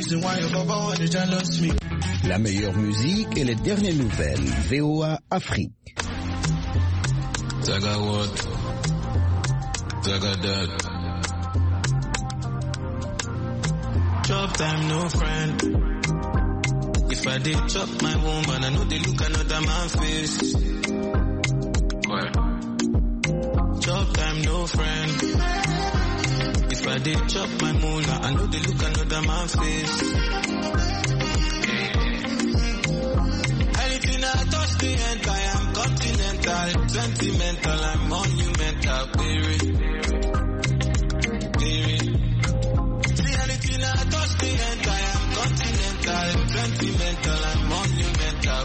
reason why your papa want to jealous me. La meilleure musique et les dernières nouvelles. VOA Afrique. Zaga what? Zaga that. Chop time, no friend. If I did chop my woman, I know they look another man face. What? Chop time, no friend. If I did chop my moolah, I know they look another man face. Anything I touch the end, I am continental, sentimental, I'm monumental, baby. See anything I touch the end, I am continental, sentimental, I'm monumental,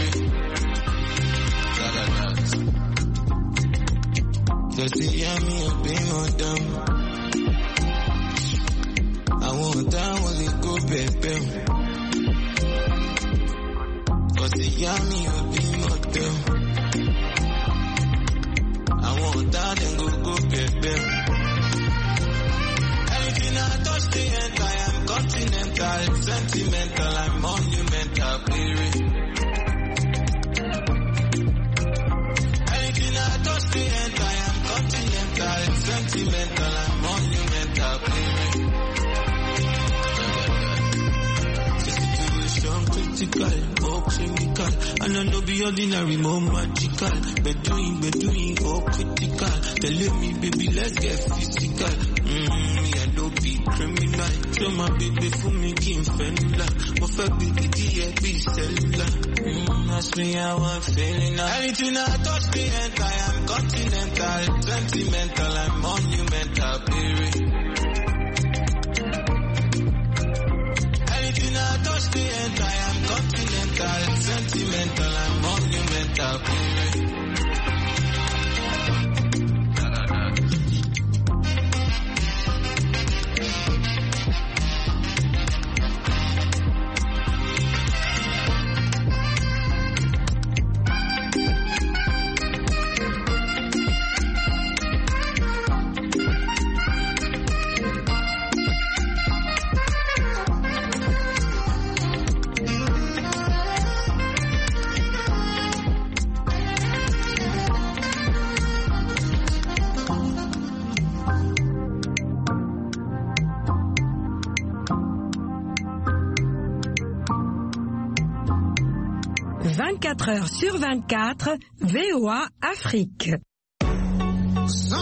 baby. Just to hear me up in my dumb. I want that when they go baby. Cause the yummy will be my girl. I want that and go baby. Anything I touch the end, I am continental, sentimental, I'm monumental, baby. Anything I touch the end, I am continental, sentimental, I'm monumental, baby. Critical, more clinical, and I know be ordinary, more magical. Bedouin, oh critical. Telling me, baby, let's get physical. Me, I don't be criminal. Show my baby for me, King Fenula. My fuck baby, be cellular. Ask me how I'm feeling now. Anything I touch the end, I am continental, sentimental, I'm monumental, baby. Anything I touch the end, I am continental, sentimental, and monumental, baby. Heures sur 24, VOA Afrique. Some